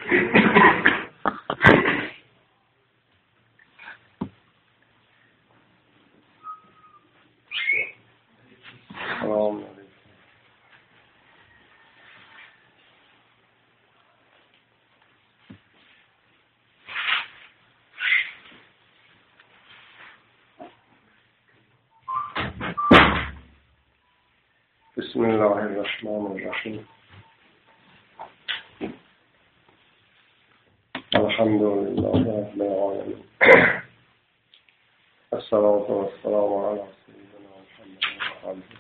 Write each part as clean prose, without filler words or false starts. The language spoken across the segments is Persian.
بسم الله الرحمن الرحیم. الحمد لله رب العالمین. الصلاة والسلام علی سیدنا محمد و آله.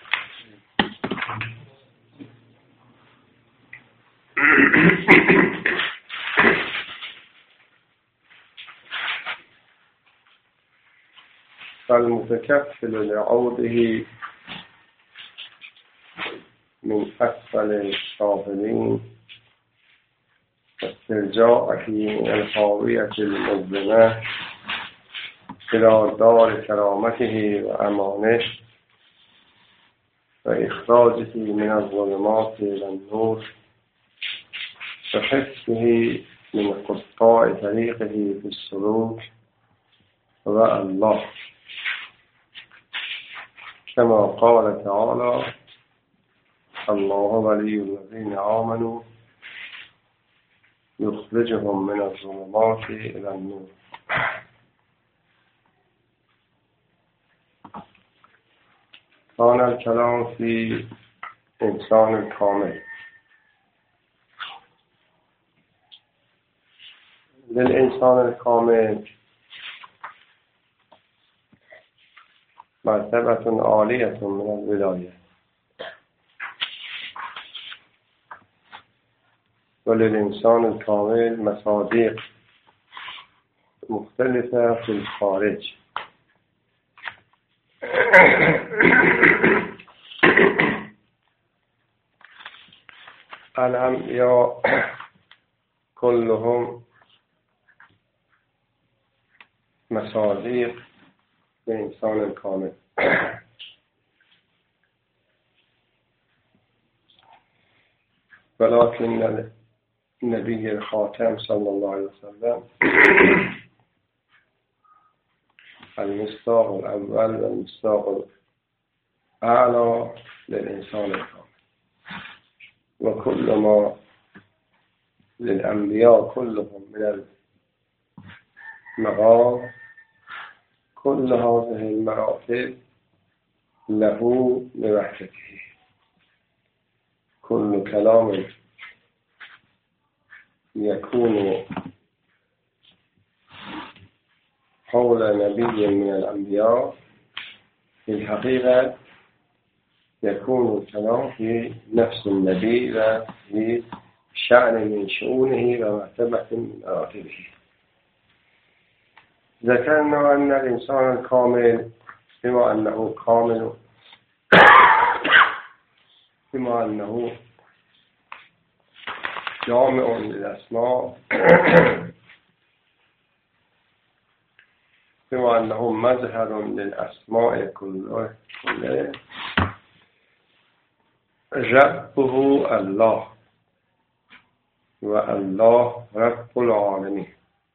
فالمتكفل لعوده من أسفل السافلين واسترجاعه من الخاوية المظلمة إلى دار كرامته وأمانه وإخراجه من الظلمات إلى النور وحفظه من قطاع طريقه في السلوك والله، كما قال تعالى: الله ولي الذين آمنوا يخرجهم من الظلمات إلى النور. كان الكلام في إنسان الكامل. للإنسان الكامل مرتبة عالية من الولاية، وللإنسان الكامل مصادق مختلفة في الخارج. الأنبياء كلهم مصادق للإنسان الكامل، ولكن النبي الخاتم صلى الله عليه وسلم المصداق الأول والمصداق الأعلى للإنسان الكامل. وكل ما للأنبياء كلهم من المقام، كل هذه المراتب له لوحدته. كل كلام يكون حول نبي من الأنبياء في الحقيقة يكون الكلام في نفس النبي وفي شأن من شؤونه ومرتبة من مراتبه. ذكرنا أن الإنسان الكامل بما أنه كامل، بما أنه جامع للأسماء، بما أنه مظهر للأسماء كلها، ربه الله والله رب العالمين.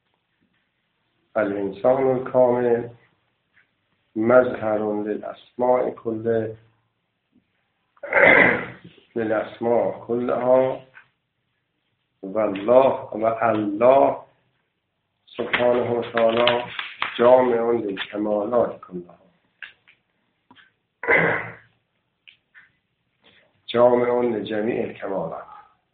الإنسان الكامل مظهر للأسماء كلها، للأسماء كلها، والله سبحانه وتعالى جامع للكمالات كلها، جامع لجميع الكمالات.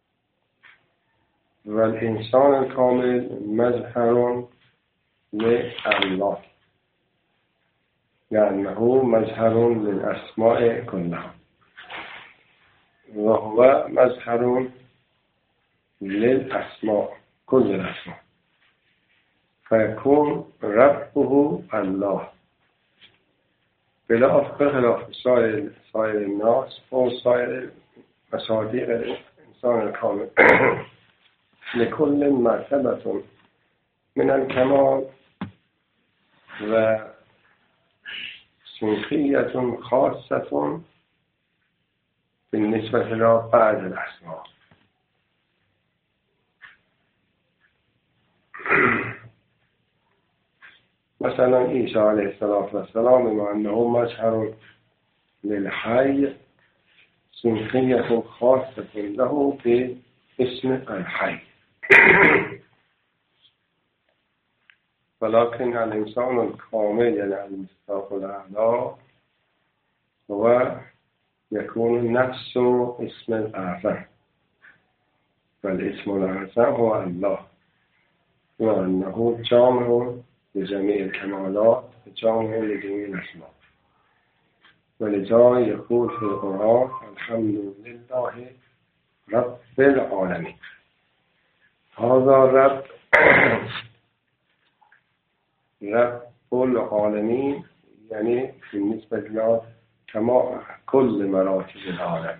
والإنسان الكامل مظهر لله، لأنه مظهر للأسماء كلها، وهو مظهر للأسماء كل الأسماء، فيكون ربه الله بخلاف سائر الناس وسائر مصادق الإنسان الكامل. لكل مرتبة من الكمال وسنخية خاصة بالنسبة إلى بعض الأسماء. مثلا عیسی علیه السلام بما انه مظهر للحی سنخیة خاصة له باسم الحی ولكن الإنسان الكامل يعني المصداق الأعلى هو يكون نفس اسم الأعظم، والاسم الأعظم هو الله، وأنه جامع لجميع الكمالات جامع لجميع الأسماء. ولذا يقول في القرآن الحمد لله رب العالمين. هذا رب العالمين يعني بالنسبة له كما كل مراتب العالم،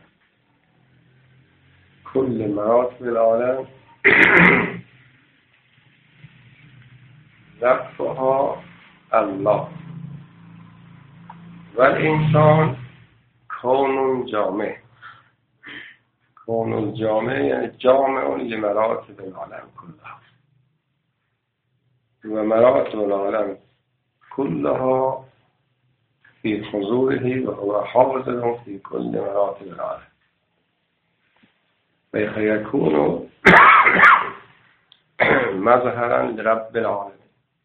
كل مراتب العالم ربها الله. والإنسان كون جامع، كون الجامع يعني جامع لمراتب العالم كلها، ومراتب العالم كلها في حضوره وهو حاضر في كل مراتب العالم، فيكون مظهرا لرب العالمين.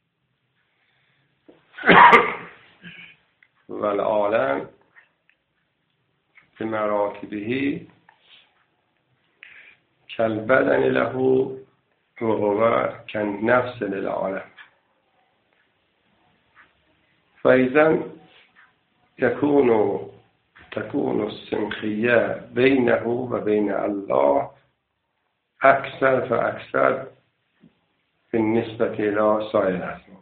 والعالم بمراتبه كالبدن له وهو كالنفس للعالم. فإذا تكون السنخية بينه وبين الله أكثر فأكثر بالنسبة إلى سائر الأسماء.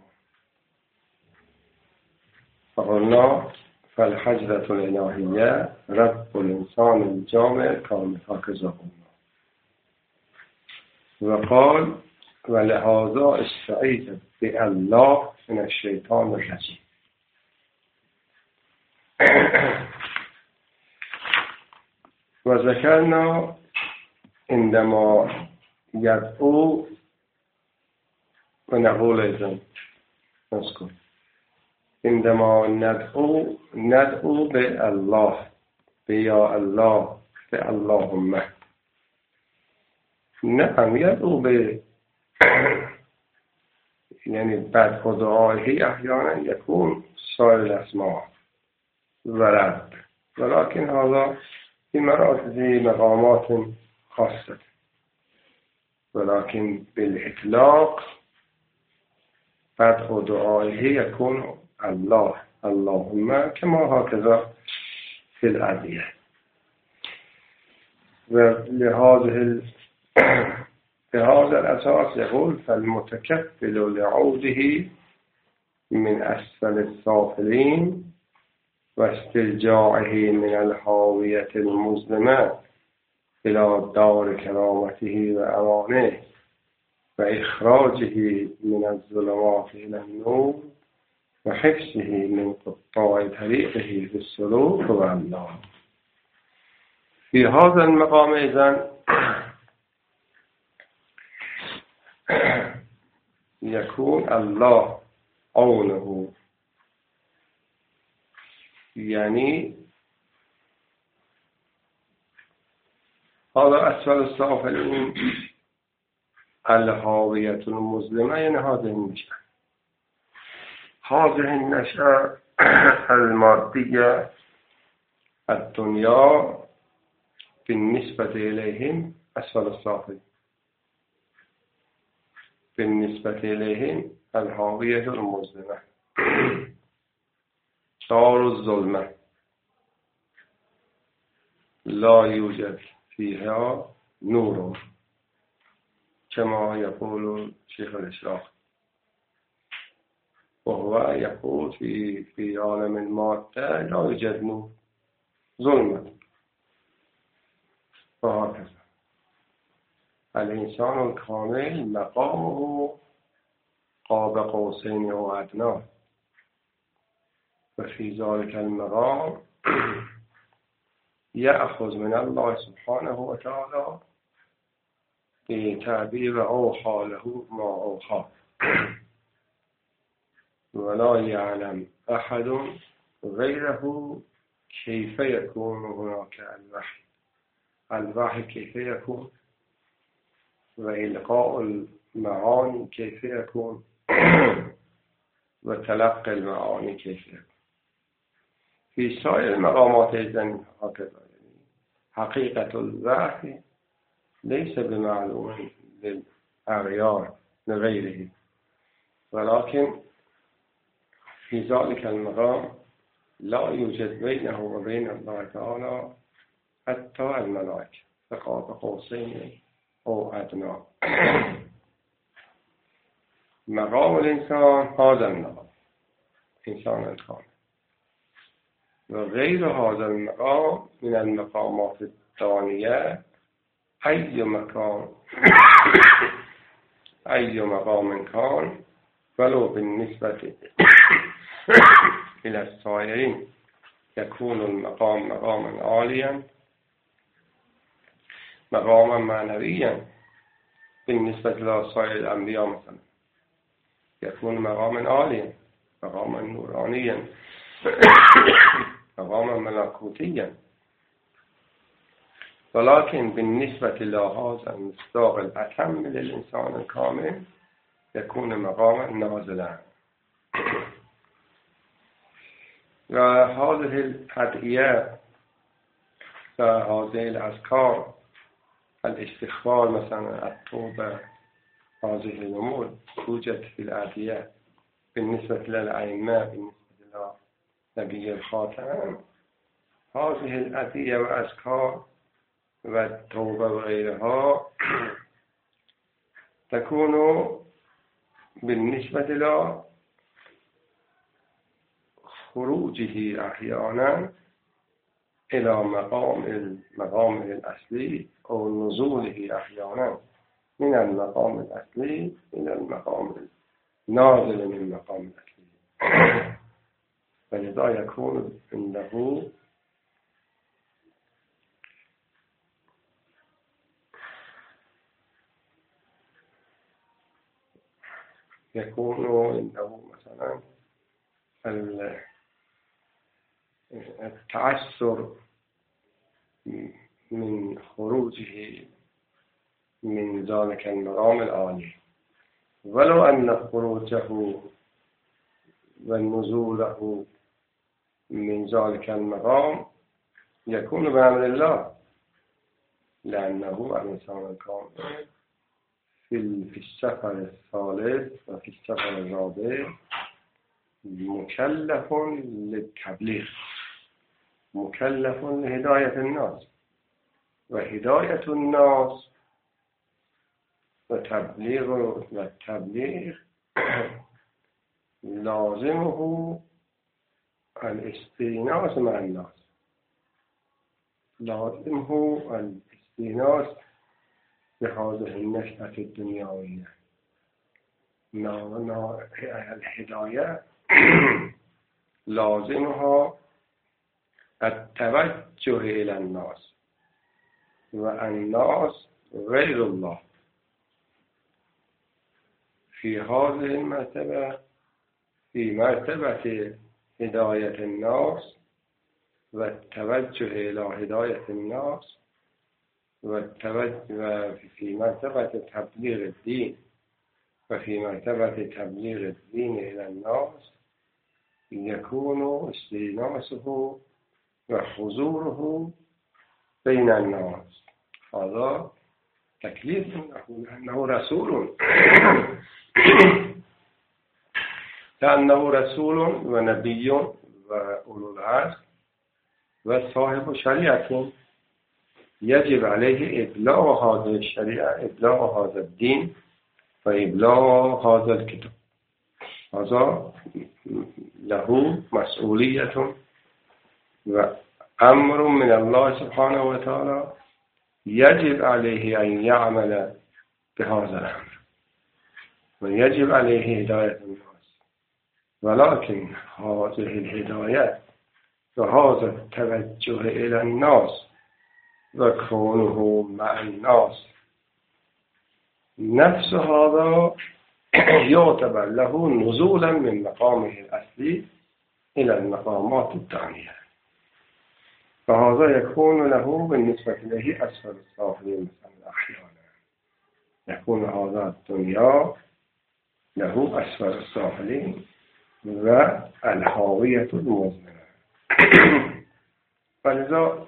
فقلنا فالحجرة الإلهية رب الإنسان الجامع كامل هكذا قلنا. وقال ولهذا استعيذ بالله من الشيطان الرجيم. وذكرنا عندما يدعو ونقول إذن نذكر عندما ندعو بالله بيا الله باللهم نعم يدعو يعني بعد دعائه أحيانا يكون سائر الأسماء ورد، ولكن هذا في مراتب مقامات خاصة، ولكن بالإطلاق بعد دعائه يكون الله اللهم كما هكذا في الأدعية. بهذا الأساس يقول فالمتكفل لعوده من أسفل السافلين واسترجاعه من الهاوية المظلمة إلى دار كرامته وأمانه وإخراجه من الظلمات إلى النور وحفظه من قطاع طريقه في السلوك والله. في هذا المقام إذن يكون الله عونه، يعني هذا أسفل السافلين الهاوية المظلمة، يعني هذه النشأة، هذه النشأة المادية الدنيا بالنسبة إليهم أسفل السافلين، بالنسبة إليهم الهاوية المظلمة دار الظلمة لا يوجد فيها نور كما يقول شيخ الإسلام، وهو يقول في عالم المادة لا يوجد نور، ظلمة. وهكذا الإنسان الكامل مقامه قاب قوسين أو أدنى، وفي ذلك المقام يأخذ من الله سبحانه وتعالى بتعبير أوحى له ما أوحى. ولا يعلم أحد غيره كيف يكون هناك الوحي. الوحي كيف يكون، وإلقاء المعاني كيف يكون، وتلقي المعاني كيف يكون. في سائر المقامات إذن هكذا، حقيقة الوحي ليس بمعلوم للأغيار لغيره، ولكن في ذلك المقام لا يوجد بينه وبين الله تعالى حتى الملائكة فقاب قوسين أو أدنى. مقام الإنسان هذا المقام، إنسان الكامل، وغير هذا المقام من المقامات الثانية أي مقام كان، ولو بالنسبة إلى السائرين يكون المقام مقاما عاليا، مقاما معنويا. بالنسبة إلى سائر الأنبياء مثلا يكون مقاما عاليا، مقاما نورانيا، مقاما ملكوتيا. ولكن بالنسبة إلى هذا المصداق الأتم للإنسان الكامل يكون مقاما نازلا. وهذه الأدعية وهذه الأذكار، الاستغفار مثلا، التوبة، هذه الأمور توجد في الأدعية بالنسبة للأئمة، بالنسبة لنبي الخاتم. هذه الأدعية وأذكار والتوبة وغيرها تكون بالنسبة إلى خروجه أحيانا إلى مقام الأصلي، أو نزوله أحيانا من المقام الأصلي إلى المقام النازل من المقام الأصلي. فلذا يكون عنده مثلا التعسر من خروجه من ذلك المقام العالي، ولو أن خروجه ونزوله من ذلك المقام يكون بأمر الله، لأنه الإنسان الكامل في السفر الثالث وفي السفر الرابع مكلف للتبليغ، مكلف لهداية الناس، وهداية الناس والتبليغ لازمه الاستئناس مع الناس، لازمه الاستئناس بهذه النشأة الدنيوية. الهداية لازمها التوجه إلى الناس، والناس غير الله. في هذه المرتبة، في مرتبة هداية الناس والتوجه إلى هداية الناس، وفي مرتبة تبليغ الدين، وفي مرتبة تبليغ الدين إلى الناس يكون استئناسه وحضوره بين الناس. هذا تكليف لأنه رسول لأنه رسول ونبي وأولو العزم وصاحب شريعة، يجب عليه إبلاغ هذه الشريعة، إبلاغ هذا الدين، وإبلاغ هذا الكتاب. هذا له مسؤولية وأمر من الله سبحانه وتعالى، يجب عليه أن يعمل بهذا الأمر، ويجب عليه هداية الناس. ولكن هذه الهداية وهذا التوجه إلى الناس وكونه مع الناس، نفس هذا يعتبر له نزولا من مقامه الأصلي إلى المقامات الثانية، فهذا يكون له بالنسبة إليه أسفل السافلين. مثلا أحيانا يكون هذا الدنيا له أسفل السافلين والهاوية المظلمة. فلذا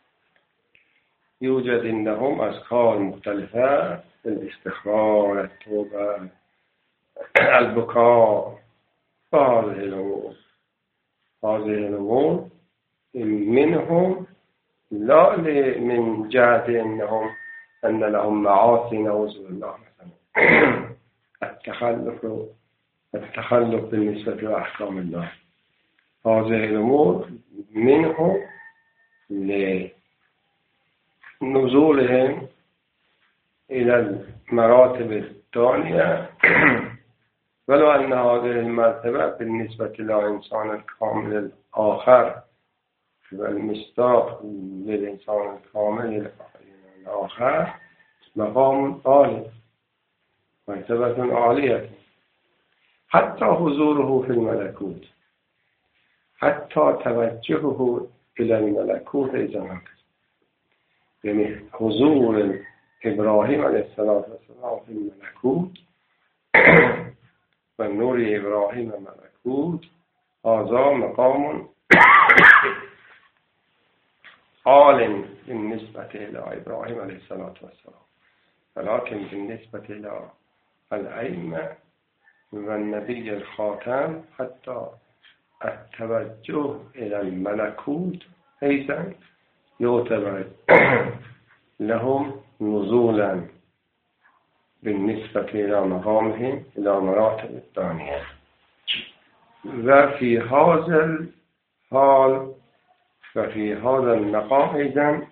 يوجد عندهم أذكار مختلفة: الاستغفار، التوبة، البكاء، هذه الأمور منهم لا من جهة أن لهم معاصي نعوذ بالله، مثلا التخلف بالنسبة لأحكام الله. هذه الأمور منهم لنزولهم إلى المراتب الثانية، ولو أن هذه المرتبة بالنسبة للإنسان الكامل الآخر والمصداق للإنسان الكامل الآخر مقام عالي، مرتبة عالية، حتى حضوره في الملكوت، حتى توجهه إلى الملكوت إذا يعني حضور إبراهيم عليه الصلاة والسلام في الملكوت والنور إبراهيم ملكوت، هذا مقام عال بالنسبة إلى إبراهيم عليه الصلاة والسلام. ولكن بالنسبة إلى الأئمة والنبي الخاتم حتى التوجه إلى الملكوت أيضا يعتبر لهم نزولا بالنسبة إلى مقامهم إلى مراتب الثانية. وفي هذا الحال وفي هذا المقام أيضا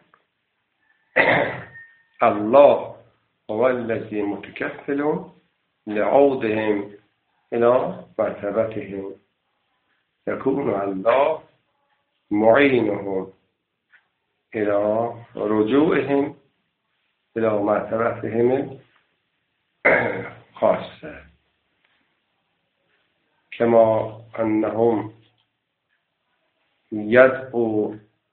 الله هو الذي متكفل لعودهم إلى مرتبتهم، يكون الله معينهم إلى رجوعهم إلى مرتبتهم خاصة، كما أنهم يدعو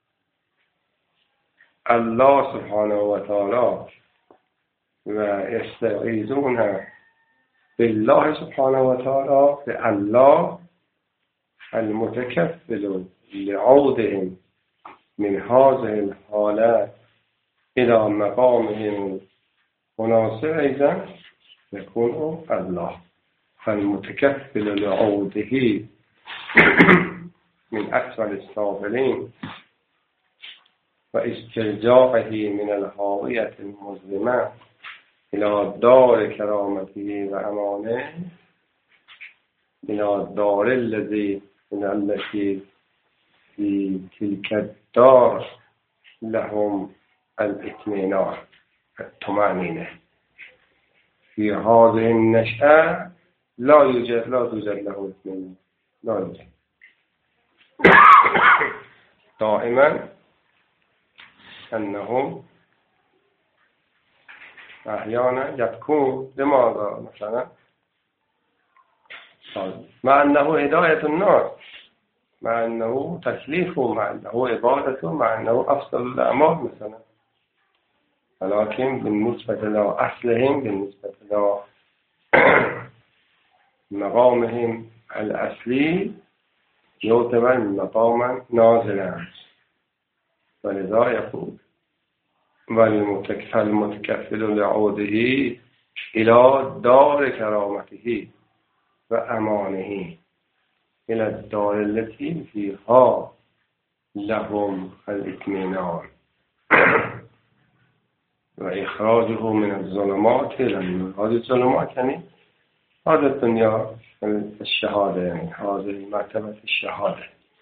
الله سبحانه وتعالى ويستعيذون بالله سبحانه وتعالى، بالله المتكفل لعودهم من هذه الحالات إلى مقامهم مناسب أيضا يكون الله فالمتكفل لعوده من أسفل السافلين واسترجاعه من الهاوية المظلمة إلى دار كرامته وأمانه، إلى الدار التي في تلك الدار لهم الاطمئنان الطمأنينة. في هذه النشأة لا توجد له اطمئنان، لا يوجد. دائما أنهم أحيانا يبكون. لماذا؟ مثلا مع أنه هداية الناس، مع أنه تكليفه، مع أنه عبادته، مع أنه أفضل الأعمال مثلا، ولكن بالنسبة لأصلهم، بالنسبة لمقامهم الأصلي يعتبر مقاما نازلا. ولذا يقول والمتكفل لعوده إلى دار كرامته وأمانه، إلى الدار التي فيها لهم الاطمئنان وإخراجه من الظلمات إلى النور. هذه الظلمات يعني هذا الدنيا الشهادة، يعني هذه مرتبة الشهادة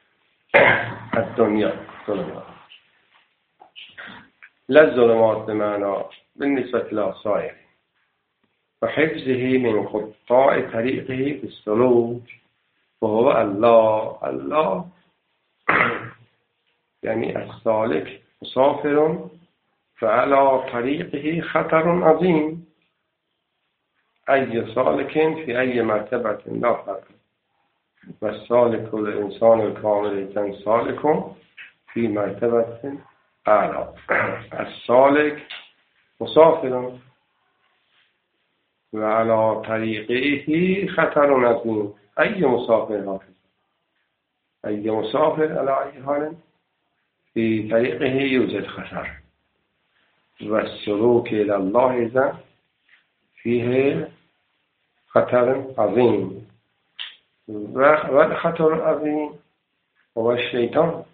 الدنيا ظلمات، لا الظلمات بمعنى بالنسبة للصائر، وحفظه من قطاع طريقه في السلوك، وهو الله يعني السالك مسافر فعلى طريقه خطر عظيم، أي سالك في أي مرتبة لا فرق، والسالك الإنسان الكامل سالك في مرتبة أعلى. السالك مسافر وعلى طريقه خطر عظيم. أي مسافر هكذا، أي مسافر على أي حال في طريقه يوجد خطر. والسلوك إلى الله إذا فيه خطر عظيم، والخطر العظيم هو الشيطان.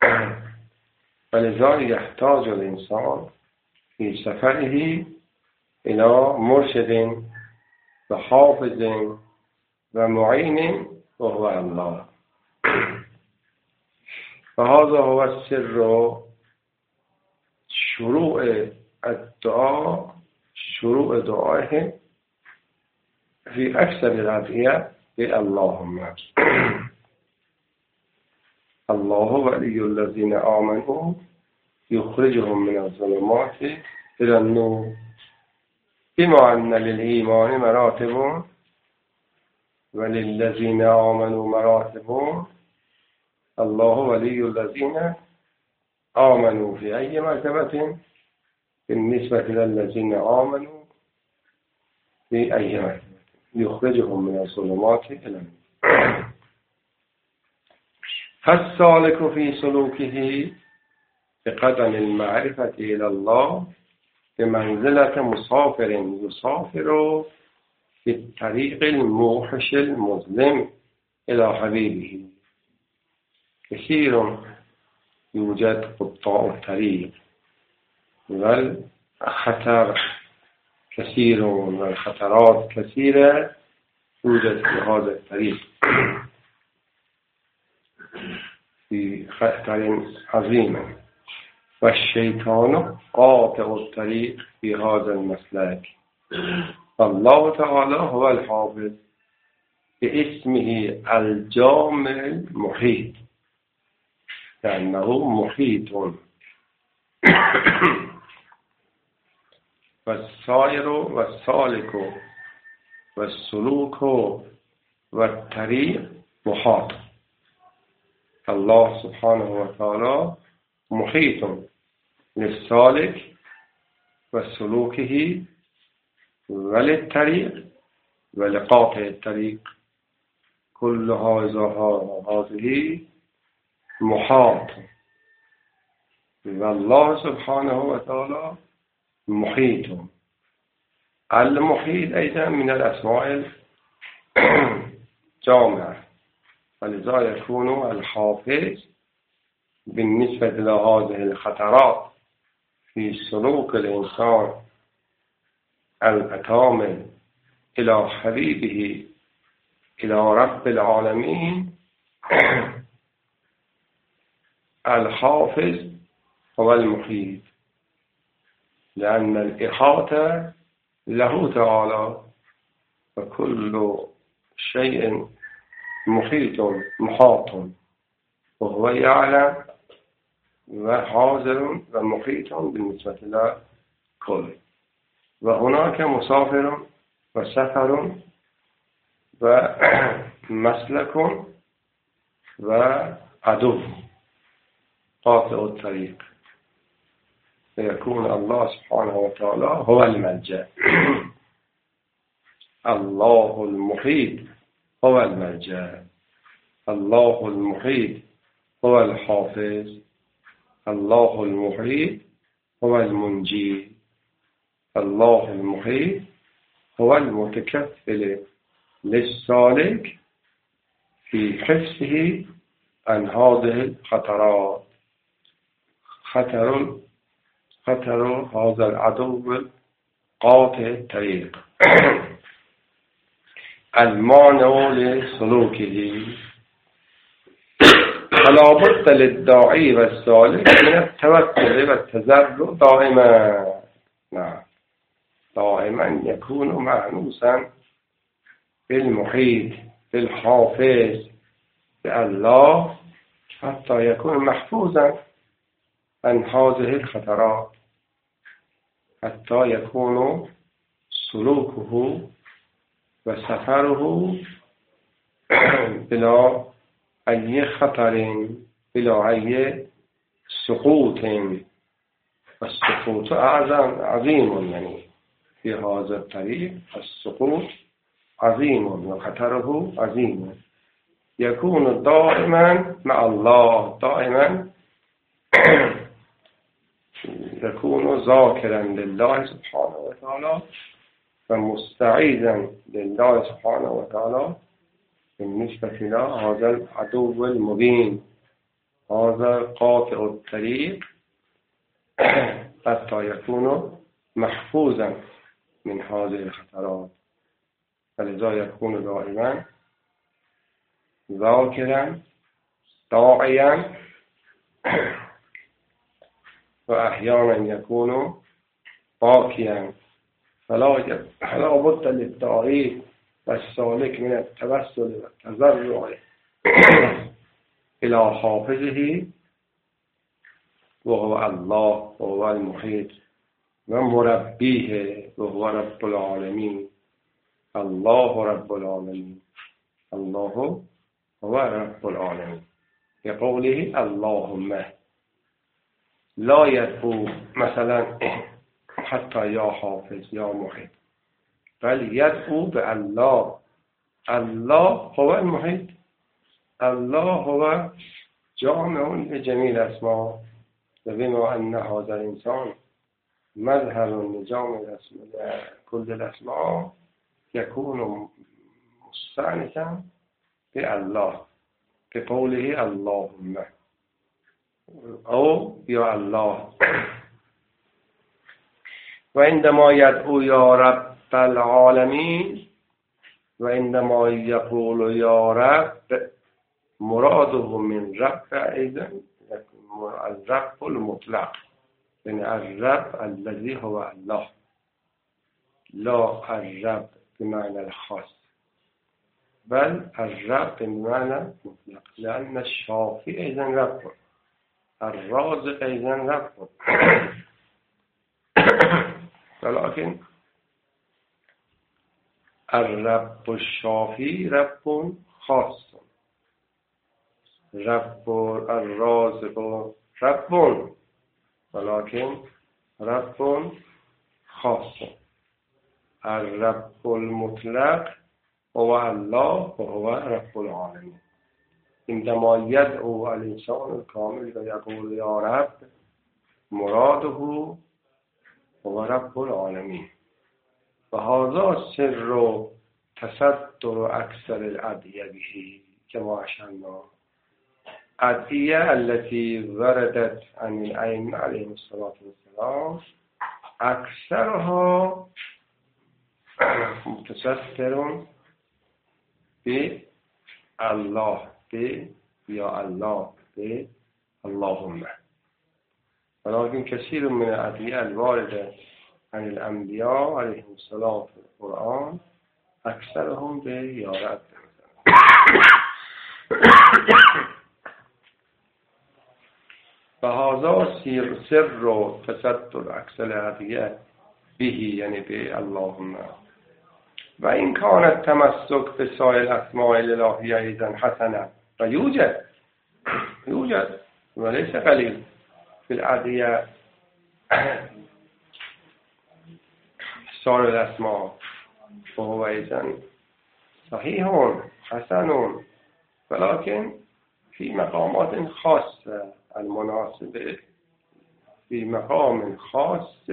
ولذا يحتاج الإنسان في سفره إلى مرشد وحافظ ومعين وهو الله. فهذا هو السر شروع الدعاء، شروع دعائه في أكثر الأدعية اللهم الله ولي الذين آمنوا يخرجهم من الظلمات إلى النور. بما أن للإيمان مراتب وللذين آمنوا مراتب، الله ولي الذين آمنوا في أي مرتبة بالنسبة للذين آمنوا في أي مرتبة يخرجهم من الظلمات إلى النور. فالسالك في سلوكه بقدم المعرفة إلى الله بمنزلة مسافر يسافر في الطريق الموحش المظلم إلى حبيبه. كثير يوجد قطاع الطريق والخطر كثير والخطرات كثيرة توجد في هذا الطريق، في خطر عظيم. والشيطان قاطع الطريق في هذا المسلك. الله تعالى هو الحافظ باسمه الجامع المحيط، لأنه محيط. والسائر والسالك والسلوك والطريق محاط. الله سبحانه وتعالى محيط للسالك وسلوكه وللطريق ولقاطع الطريق. كل هذه محاط، والله سبحانه وتعالى محيط. المحيط أيضا من الأسماء الجامعة، ولذا يكون الحافظ بالنسبة لهذه الخطرات في سلوك الإنسان الكامل إلى حبيبه إلى رب العالمين. الحافظ هو المحيط، لأن الإحاطة له تعالى، وكل شيء محيط محاط، وهو يعلم وحاضر ومحيط بالنسبة لكل. وهناك مسافر وسفر ومسلك وعدو قاطع الطريق، فيكون الله سبحانه وتعالى هو الملجأ. الله المحيط هو الملجأ، الله المحيط هو الحافظ، الله المحيط هو المنجي، الله المحيط هو المتكفل للسالك في حفظه عن هذه الخطرات. خطر هذا العدو قاطع الطريق المانع لسلوكه. فلا بد للداعي والسالك من التوكل والتضرع دائما. نعم، دائما يكون معنوسا بالمحيط بالحافظ بالله، حتى يكون محفوظا عن هذه الخطرات، حتى يكون سلوكه و سفره بلا ای خطر بلا ای سقوط و السقوط عظیم، یعنی في هذا الطريق السقوط عظیم و خطره عظیم. يكون دائما مع الله، دائما يكون ذاكرا لله سبحانه وتعالى ومستعيذا لله سبحانه وتعالى بالنسبة إلى هذا العدو المبين، هذا قاطع الطريق، حتى يكون محفوظا من هذه الخطرات. فلذا يكون دائما ذاكرا داعيا وأحيانا يكون باكيا. فلا بد للداعي والسالك من التوسل والتضرع إلى حافظه وهو الله وهو المحيط ومربيه وهو رب العالمين. الله رب العالمين، الله هو رب العالمين. يقوله اللهم، لا يدعو مثلا حتى يا حافظ يا محيط، بل يدعو بالله. الله هو المحيط، الله هو جامع لجميع الأسماء. بما أن هذا الإنسان مظهر لجامع كل الأسماء يكون مستأنسا بالله بقوله اللهم أو يا الله. وعندما يدعو يا رب العالمين، وعندما يقول يا رب، مراده من رب أيضا الرب المطلق، يعني الرب الذي هو الله، لا الرب بمعنى الخاص، بل الرب بمعنى مطلق، لأن الشافي أيضا رب، الرازق أيضا رب. ولكن الرب الشافي رب خاص، رب الرازق رب، ولكن رب خاص. الرب المطلق هو الله وهو رب العالمين. عندما يدعو الإنسان الكامل ويقول يا رب، مراده هو رب العالمين. وهذا سر تصدر أكثر الأدعية به كما أشرنا. الأدعية التي وردت عن الأئمة عليهم الصلاة والسلام أكثرها متصدر بالله، يا الله، اللهم. ولكن كثير من الأدعية الواردة عن الأنبياء عليهم السلام في القرآن أكثرهم بيا رب. فهذا سر تصدر أكثر الأدعية به، يعني باللهم. وإن كان التمسك بسائر الأسماء الإلهية أيضا حسنا، فيوجد وليس قليل في الأدعية سائر الأسماء، وهو أيضا صحيح حسن، ولكن في مقامات خاصة المناسبة، في مقام خاص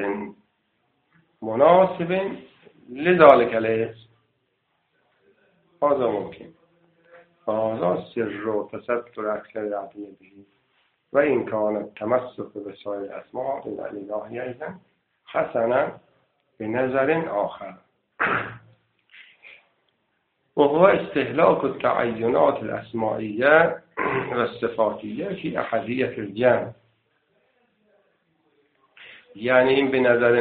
مناسب لذلك الاسم، هذا ممكن. فهذا سر تصدر أكثر الأدعية به. وإن كان التمسك بسائر الأسماء الإلهية أيضا حسنا بنظر آخر، وهو استهلاك التعينات الأسمائية والصفاتية في أحدية الجمع. يعني این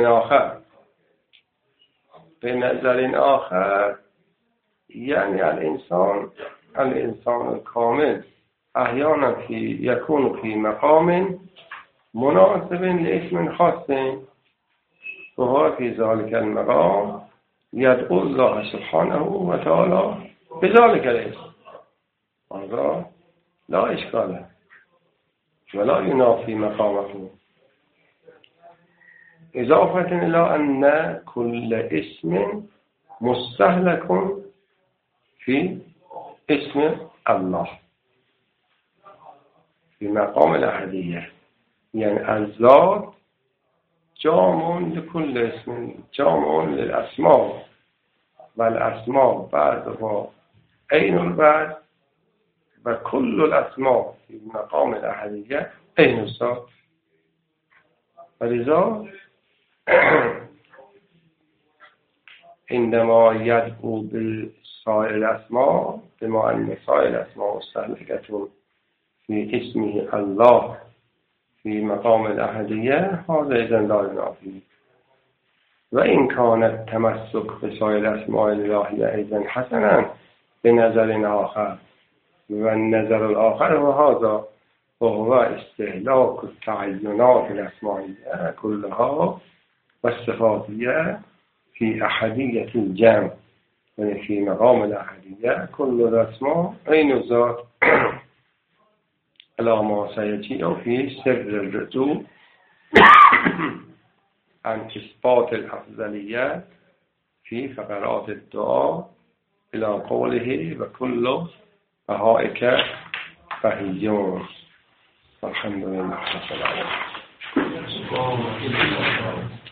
به نظر آخر يعني الإنسان الكامل أحيانا يكون في مقام مناسب لاسم خاص، وهو في ذلك المقام يدعو الله سبحانه وتعالى بذلك الاسم، هذا لا إشكال ولا ينافي مقامه، إضافة إلى أن كل اسم مستهلك في اسم الله في مقام الأحدية، يعني الذات جامع لكل اسم، جامع للأسماء، والأسماء بعدها عين البعد، وكل الأسماء في مقام الأحدية عين الذات. ولذا عندما يدعو بسائر الأسماء بما أن سائر الأسماء مستهلكة في اسمه الله في مقام الأحدية، هذا إذن لا ينافي. وإن كان التمسك بسائر الأسماء الإلهية أيضا حسنا بنظر آخر، والنظر الآخر وهذا وهو استهلاك التعينات الأسمائية كلها والصفاتية في أحدية الجمع، يعني في مقام الأحدية كل الأسماء عين الذات على ما سيأتي في سر الرجوع عن إثبات الأفضلية في فقرات الدعاء إلى قوله وكل بهائك بهيون. الحمد لله رب العالمين.